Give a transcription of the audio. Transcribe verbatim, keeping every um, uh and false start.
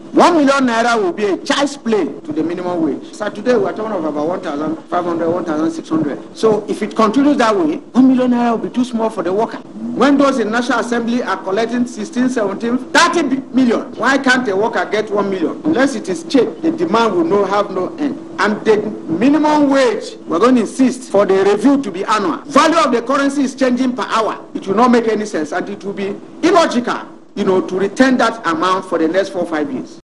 One million naira will be a child's play to the minimum wage. So today we are talking of about one thousand five hundred, one thousand six hundred. So if it continues that way, one million naira will be too small for the worker. When those in National Assembly are collecting sixteen, seventeen, thirty million, why can't a worker get one million? Unless it is cheap, the demand will no have no end. And the minimum wage, we're going to insist for the review to be annual. Value of the currency is changing per hour. It will not make any sense, and it will be illogical, you know, to retain that amount for the next four or five years.